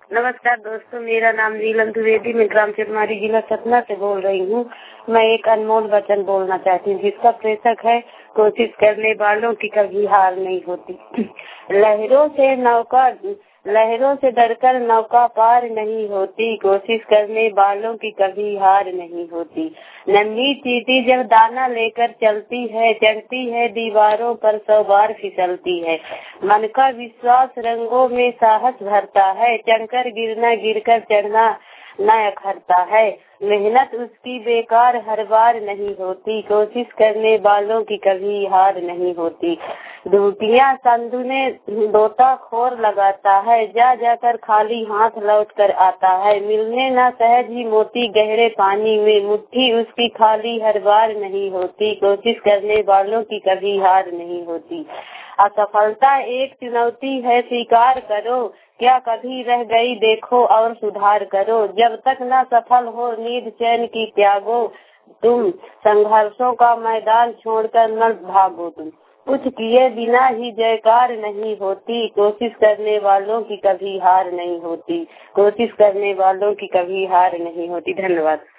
नमस्कार दोस्तों, मेरा नाम नीलम द्विवेदी, मैं ग्राम चिरमारी जिला सतना से बोल रही हूँ। मैं एक अनमोल वचन बोलना चाहती हूँ जिसका शीर्षक है कोशिश करने वालों की कभी हार नहीं होती। लहरों से डरकर नौका पार नहीं होती, कोशिश करने वालों की कभी हार नहीं होती। नन्ही चींटी जब दाना लेकर चलती है, चढ़ती है दीवारों पर 100 बार फिसलती है। मन का विश्वास रंगों में साहस भरता है, चढ़कर गिरना गिरकर चढ़ना न अखरता है। मेहनत उसकी बेकार हर बार नहीं होती, कोशिश करने वालों की कभी हार नहीं होती। धूटियां संधु ने दोता खोर लगाता है, जा जाकर खाली हाथ लौट कर आता है। मिलने न सहज ही मोती गहरे पानी में, मुट्ठी उसकी खाली हर बार नहीं होती, कोशिश करने वालों की कभी हार नहीं होती। असफलता एक चुनौती है, स्वीकार करो, क्या कभी रह गई देखो और सुधार करो। जब तक न सफल हो नींद चैन की त्यागो, तुम संघर्षों का मैदान छोड़कर न भागो। तुम कुछ किए बिना ही जयकार नहीं होती, कोशिश करने वालों की कभी हार नहीं होती, कोशिश करने वालों की कभी हार नहीं होती। धन्यवाद।